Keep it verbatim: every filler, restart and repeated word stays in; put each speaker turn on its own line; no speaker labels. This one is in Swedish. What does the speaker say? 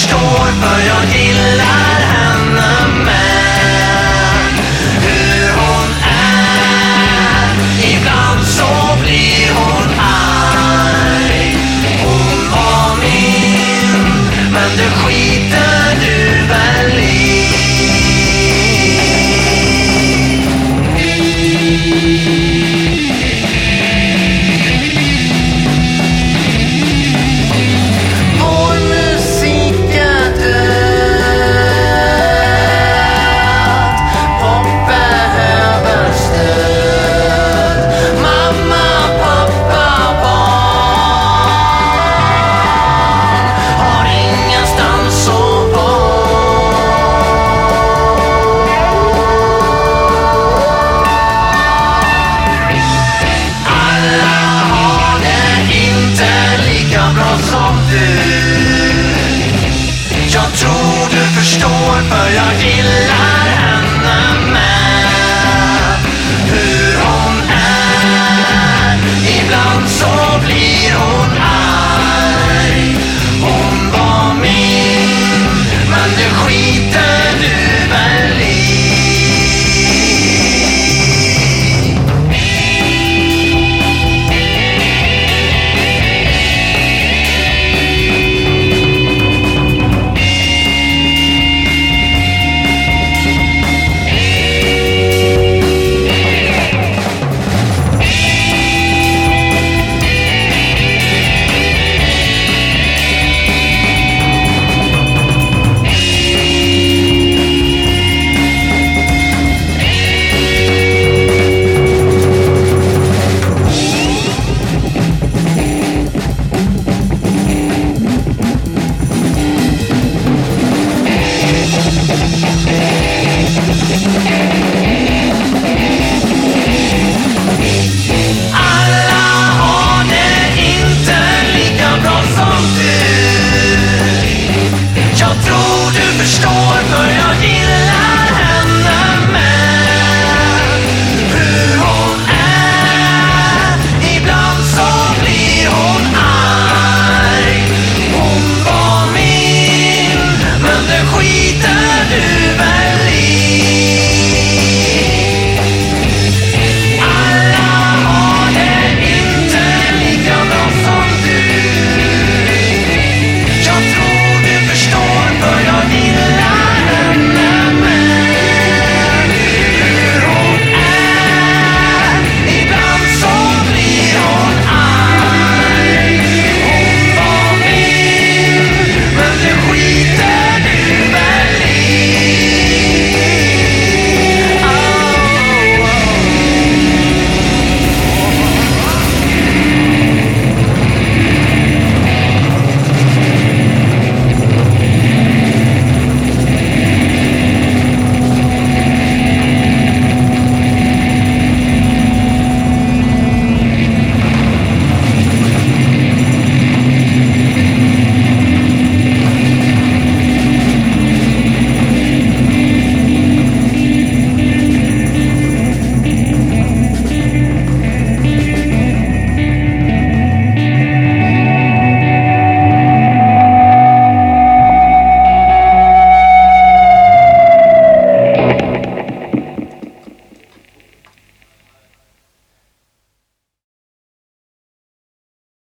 förstår, för jag gillar henne med. Hur hon är, ibland så blir hon arg. Hon var min, men det skiter du väl i. Vår musik är död, pop behöver stöd. Mamma, pappa, barn har ingenstans att alla har det inte lika bra som du. Jag tror du förstår, för jag gillar